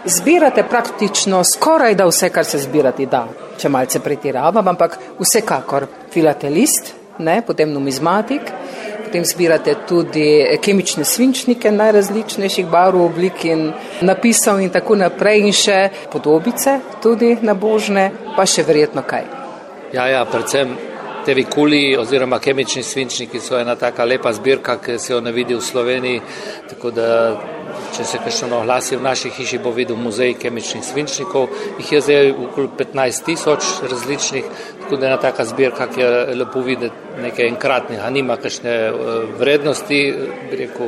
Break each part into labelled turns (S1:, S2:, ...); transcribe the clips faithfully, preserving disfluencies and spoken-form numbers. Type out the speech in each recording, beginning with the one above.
S1: Zbirate praktično skoraj da vse, kar se zbirati da, če malce pretiravam, ampak vsekakor filatelist, ne, potem numizmatik, potem zbirate tudi kemične svinčnike najrazličnejših barv, oblik in napisov in tako naprej in še podobice tudi nabožne, pa še verjetno kaj.
S2: Ja, ja, predvsem te vikuli oziroma kemični svinčniki so ena taka lepa zbirka, ki se jo ne vidi v Sloveniji, tako da če se kakšno oglasi v naši hiši, bo videl muzej kemičnih svinčnikov. Jih je zdaj okoli petnajst tisoč različnih, tako da je ena taka zbirka, ki je lepo videti nekaj enkratnih, a nima kakšne vrednosti, bi rekel,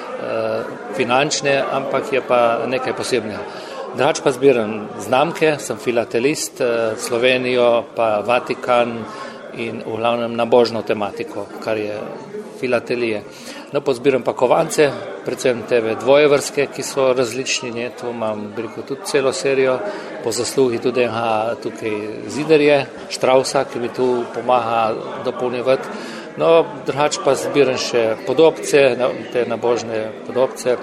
S2: finančne, ampak je pa nekaj posebnega. Drugače pa zbiram znamke, sem filatelist, Slovenijo, pa Vatikan in v glavnem nabožno tematiko, kar je filatelije. No, pozbiram pa kovance, predvsem teve dvojevrske, ki so različni, ne, tu imam briko tudi celo serijo, po zaslugi tudi enega tukaj Zidarje, Štrausa, ki mi tu pomaga dopolnjevati. No, drugače pa zbiram še podobce, te nabožne podobce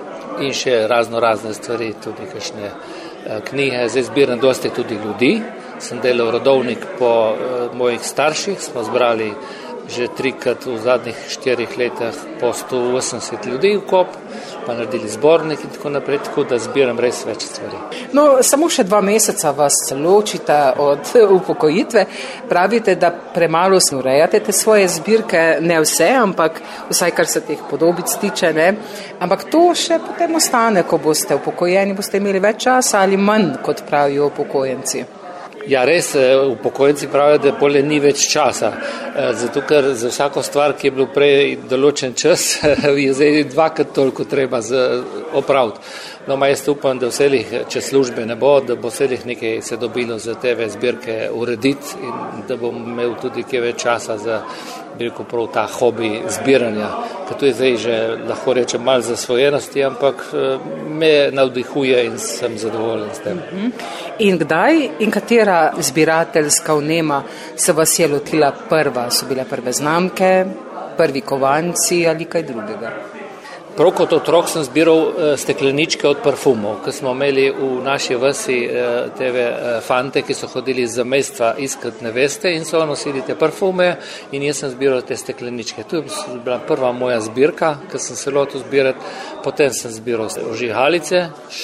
S2: in še razno razne stvari, tudi kakšne knjige. Zdaj zbiram dosti tudi ljudi, sem delal rodovnik po uh, mojih starših, smo zbrali že trikrat v zadnjih štirih letih po sto osemdeset ljudi v kop, pa naredili zbornik in tako naprej, tako da zbiram res več stvari.
S1: No, samo še dva meseca vas ločita od upokojitve. Pravite, da premalo urejate te svoje zbirke, ne vse, ampak vsaj kar se teh podobic tiče, ne. Ampak to še potem ostane, ko boste upokojeni, boste imeli več časa ali manj, kot pravijo upokojenci.
S2: Ja, res, upokojenci pravijo, da bolje ni več časa, zato ker za vsako stvar, ki je bilo prej določen čas, je zdaj dvakrat toliko treba opraviti. No, ma jaz upam, da vselih, če službe ne bo, da bo vselih nekaj se dobilo za teve zbirke urediti in da bom imel tudi kaj več časa za, bi rekel, prav ta hobi zbiranja, ker tu je zdaj že, lahko rečem, malo zasvojenosti, ampak me navdihuje in sem zadovoljen s tem.
S1: In kdaj in katera zbirateljska vnema se vas je lotila prva? So bile prve znamke, prvi kovanci ali kaj drugega?
S2: Prav kot otrok sem zbiral stekleničke od parfumov, ker smo imeli v naši vasi teve fante, ki so hodili za mestva iskat neveste in so nosili te parfume in jaz sem zbiral te stekleničke. To je bila prva moja zbirka, ker sem se lotil zbirati, potem sem zbiral ožihalice,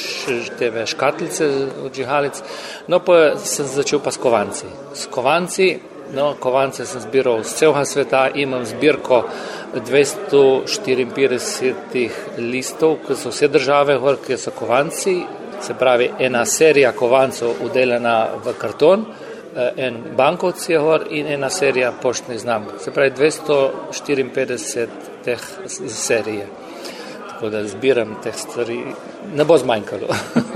S2: teve škatlice ožihalic, no pa sem začel pa s kovanci. S kovanci, no, kovance sem zbiral z celega sveta, imam zbirko dvesto štiriinpetdeset listov, ki so vse države gor, ki so kovanci, se pravi ena serija kovancov udelana v karton, en bankovc je gor in ena serija poštnih znamk, se pravi dvesto štiriinpetdeset teh serije. Tako da zbiram teh stvari, ne bo zmanjkalo.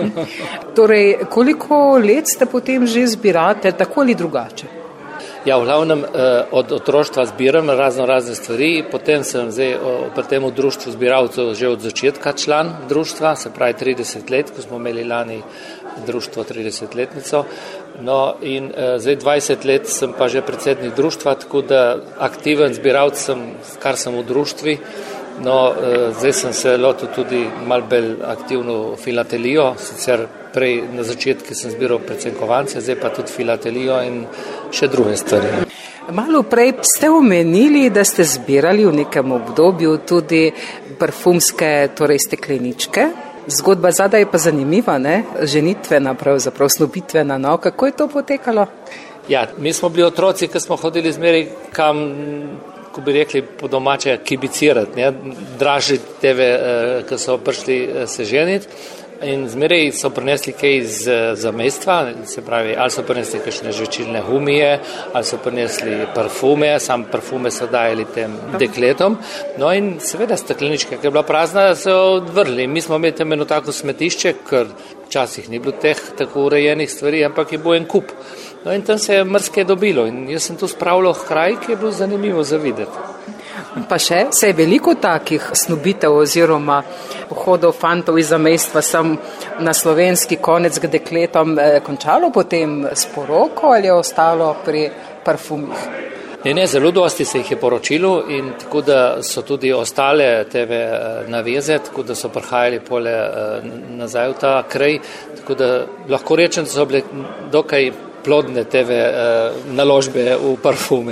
S1: Torej, koliko let ste potem že zbirate, tako ali drugače?
S2: Ja, v glavnem od otroštva zbiram razno razne stvari, potem sem zdaj pri tem v društvu zbiralcev že od začetka član društva, se pravi trideset let, ko smo imeli lani društvo tridesetletnico, no in zdaj dvajset let sem pa že predsednik društva, tako da aktiven zbiralc sem, kar sem v društvi. No, zdaj sem se lotil tudi malo bolj aktivno filatelijo, sicer prej na začetku sem zbiral predvsem kovance, zdaj pa tudi filatelijo in še druge stvari.
S1: Malo prej ste omenili, da ste zbirali v nekem obdobju tudi parfumske, torej stekleničke. Zgodba zadaj je pa zanimiva, ne? Ženitvena, pravzaprav snobitvena, no, kako je to potekalo?
S2: Ja, mi smo bili otroci, ki smo hodili zmeraj kam, ko bi rekli po domače, kibicirati, ne, draži teve, ki so prišli se ženiti in zmeraj so prinesli kaj iz zamestva, se pravi, ali so prinesli kakšne žvečilne gumije, ali so prinesli parfume, sam parfume so dajali tem dekletom, no in seveda steklenička, ki je bila prazna, so odvrli. Mi smo imeli tam eno tako smetišče, ker včasih ni bilo teh tako urejenih stvari, ampak je bil en kup. No in tam se je mrske dobilo in jaz sem tu spravljal kraj, ki je bilo zanimivo za videti.
S1: Pa še, se je veliko takih snubitev oziroma pohodov fantov iz zamestva sem na slovenski konec k dekletom eh, končalo potem s poroko ali je ostalo pri parfumih?
S2: Ne, ne, zelo dosti se jih je poročilo in tako da so tudi ostale teve naveze, tako da so prihajali pole nazaj v ta kraj, tako da lahko rečem, da so bile dokaj plodne teve naložbe v parfume.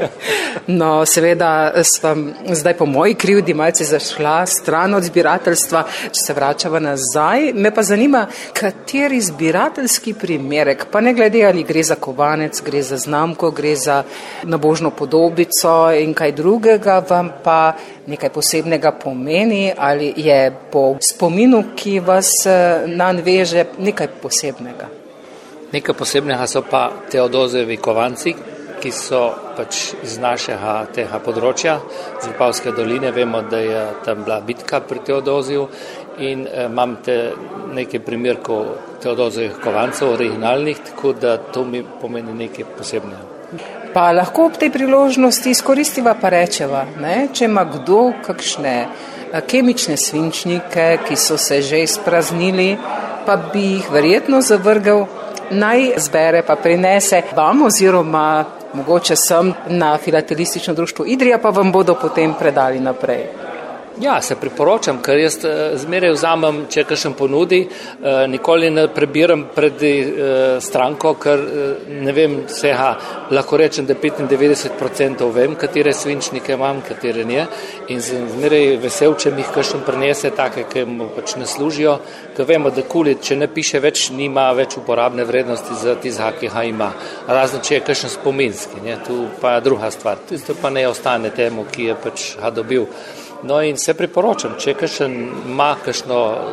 S1: No, seveda sem zdaj po moji krivdi malce zašla stran od zbirateljstva, če se vračava nazaj. Me pa zanima, kateri zbirateljski primerek, pa ne glede ali gre za kovanec, gre za znamko, gre za nabožno podobico in kaj drugega, vam pa nekaj posebnega pomeni ali je po spominu, ki vas nanj veže, nekaj posebnega.
S2: Nekaj posebnega so pa Teodozevi kovanci, ki so pač iz našega tega področja, z Vipavske doline. Vemo, da je tam bila bitka pri Teodoziju in eh, imam te nekaj primerkov Teodozevih kovancev, originalnih, tako da to mi pomeni nekaj posebnega.
S1: Pa lahko ob tej priložnosti izkoristiva pa rečeva, ne? Če ima kdo kakšne kemične svinčnike, ki so se že izpraznili, pa bi jih verjetno zavrgel, naj zbere pa prinese vam oziroma mogoče sem na Filatelistično društvo Idrija, pa vam bodo potem predali naprej.
S2: Ja, se priporočam, ker jaz zmeraj vzamem, če kakšen ponudi, nikoli ne prebiram pred stranko, ker ne vem vsega, lahko rečem, da petindevetdeset procentov vem, katere svinčnike imam, katere ne, in sem zmeraj vesel, če mi jih kakšen prinese, take, ki mu pač ne služijo, ker vemo, da kuli, če ne piše več, nima več uporabne vrednosti za tizha, ki ga ima. Razen, če je kakšen spominski, ne, tu pa je druga stvar, tisto pa ne ostane temu, ki je pač ga dobil. No in se priporočam, če kakšen ima kakšno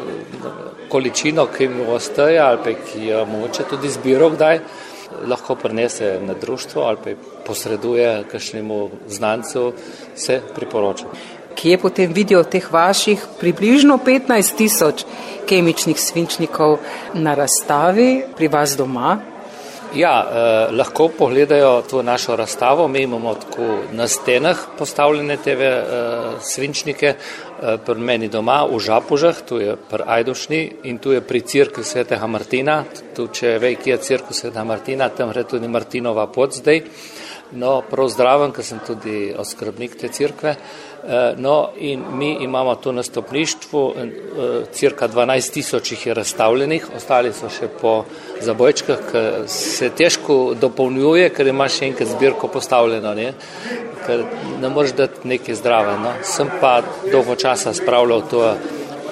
S2: količino, ki mu ostaje ali pa ki jo mogoče tudi zbiro kdaj, lahko prinese na društvo ali pa posreduje kakšnemu znancu, se priporočam.
S1: Kje potem vidijo teh vaših približno petnajst tisoč kemičnih svinčnikov na razstavi pri vas doma?
S2: Ja, eh, lahko pogledajo to našo razstavo. Mi imamo tako na stenah postavljene teve eh, svinčnike, eh, pri meni doma v Žapužah, tu je pri Ajdošni in tu je pri Cirkvi Svetega Martina. Tu, če ve, ki je Cirkev Svetega Martina, tam gre tudi Martinova pot zdaj. No, prav zdraven, ker sem tudi oskrbnik te cirkve. No, in mi imamo tu na stopništvu cirka dvanajst tisoč jih je razstavljenih, ostali so še po zabojčkah, ker se težko dopolnjuje, ker ima še enkrat zbirko postavljeno, ne? Ker ne moreš dati nekaj zdrave. No? Sem pa dolgo časa spravljal to uh,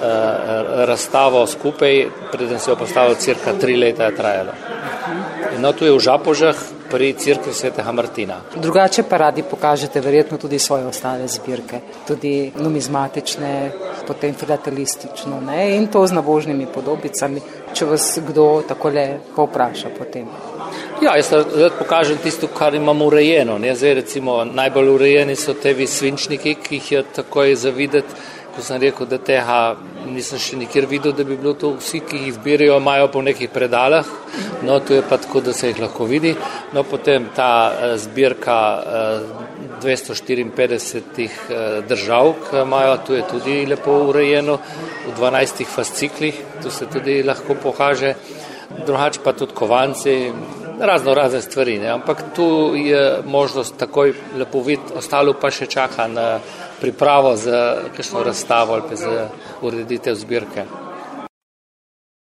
S2: razstavo skupaj, preden se jo postavil, cirka tri leta je trajalo. No, tu je v Žapožah pri Cirkvi Svetega Martina.
S1: Drugače pa radi pokažete verjetno tudi svoje ostale zbirke, tudi numizmatične, potem filatelistično, ne? In to z nabožnimi podobicami, če vas kdo takole povpraša potem.
S2: Ja, jaz rad pokažem tisto, kar imam urejeno. Ne? Zdaj recimo najbolj urejeni so tevi svinčniki, ki jih je takoj zavideti. Ko sem rekel, da tega nisem še nikjer videl, da bi bilo to vsi, ki jih zbirajo, imajo po nekih predalah, no to je pa tako, da se jih lahko vidi. No potem ta zbirka dvesto štiriinpetdeset držav, ki imajo, tu je tudi lepo urejeno, v dvanajstih fasciklih, tu se tudi lahko pokaže, drugače pa tudi kovanci, razno razne stvari, ne? Ampak tu je možnost takoj lepo videti, ostalo pa še čaka na pripravo za kakšno razstavo ali pa za ureditev zbirke.